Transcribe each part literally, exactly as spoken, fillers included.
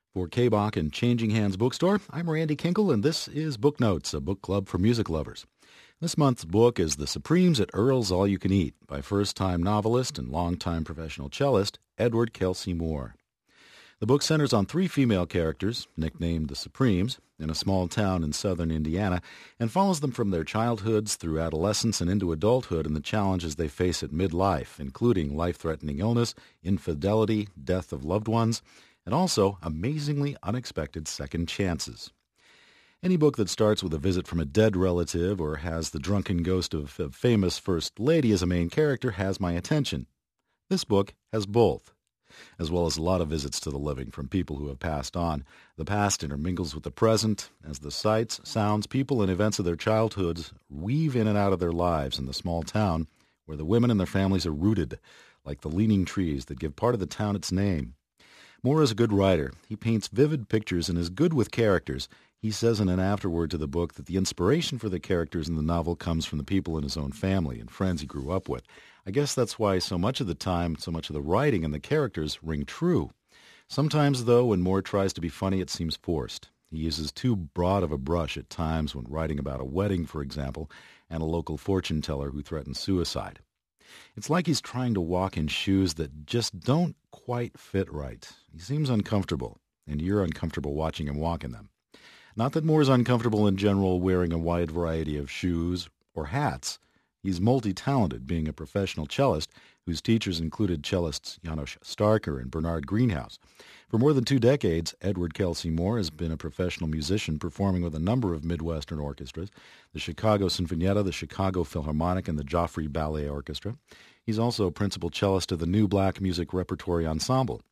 For K-Bach and Changing Hands Bookstore, I'm Randy Kinkle, and this is Book Notes, a book club for music lovers. This month's book is The Supremes at Earl's All You Can Eat by first-time novelist and longtime professional cellist Edward Kelsey Moore. The book centers on three female characters, nicknamed the Supremes, in a small town in southern Indiana, and follows them from their childhoods through adolescence and into adulthood and the challenges they face at midlife, including life-threatening illness, infidelity, death of loved ones, and also amazingly unexpected second chances. Any book that starts with a visit from a dead relative or has the drunken ghost of a famous first lady as a main character has my attention. This book has both, as well as a lot of visits to the living from people who have passed on. The past intermingles with the present as the sights, sounds, people, and events of their childhoods weave in and out of their lives in the small town where the women and their families are rooted, like the leaning trees that give part of the town its name. Moore is a good writer. He paints vivid pictures and is good with characters. He says in an afterword to the book that the inspiration for the characters in the novel comes from the people in his own family and friends he grew up with. I guess that's why so much of the time, so much of the writing and the characters ring true. Sometimes, though, when Moore tries to be funny, it seems forced. He uses too broad of a brush at times when writing about a wedding, for example, and a local fortune teller who threatens suicide. It's like he's trying to walk in shoes that just don't quite fit right. He seems uncomfortable, and you're uncomfortable watching him walk in them. Not that Moore's uncomfortable in general wearing a wide variety of shoes or hats. He's multi-talented, being a professional cellist whose teachers included cellists Janos Starker and Bernard Greenhouse. For more than two decades, Edward Kelsey Moore has been a professional musician performing with a number of Midwestern orchestras, the Chicago Sinfonietta, the Chicago Philharmonic, and the Joffrey Ballet Orchestra. He's also a principal cellist of the New Black Music Repertory Ensemble.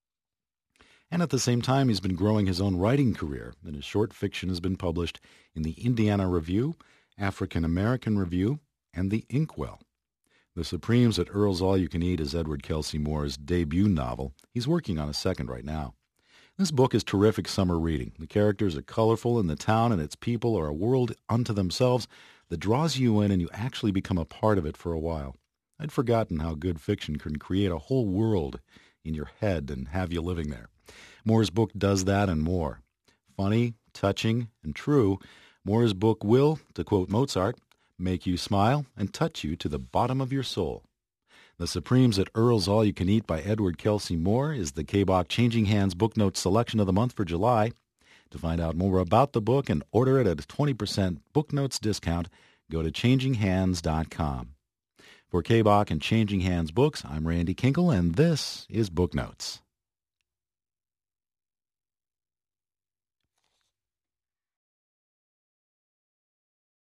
And at the same time, he's been growing his own writing career, and his short fiction has been published in the Indiana Review, African American Review, and the Inkwell. The Supremes at Earl's All You Can Eat is Edward Kelsey Moore's debut novel. He's working on a second right now. This book is terrific summer reading. The characters are colorful, and the town and its people are a world unto themselves that draws you in and you actually become a part of it for a while. I'd forgotten how good fiction can create a whole world in your head and have you living there. Moore's book does that and more. Funny, touching, and true, Moore's book will, to quote Mozart, make you smile and touch you to the bottom of your soul. The Supremes at Earl's All You Can Eat by Edward Kelsey Moore is the K-Bach Changing Hands Book Notes selection of the month for July. To find out more about the book and order it at a twenty percent Book Notes discount, go to changing hands dot com. For K-Bach and Changing Hands Books, I'm Randy Kinkle, and this is Book Notes.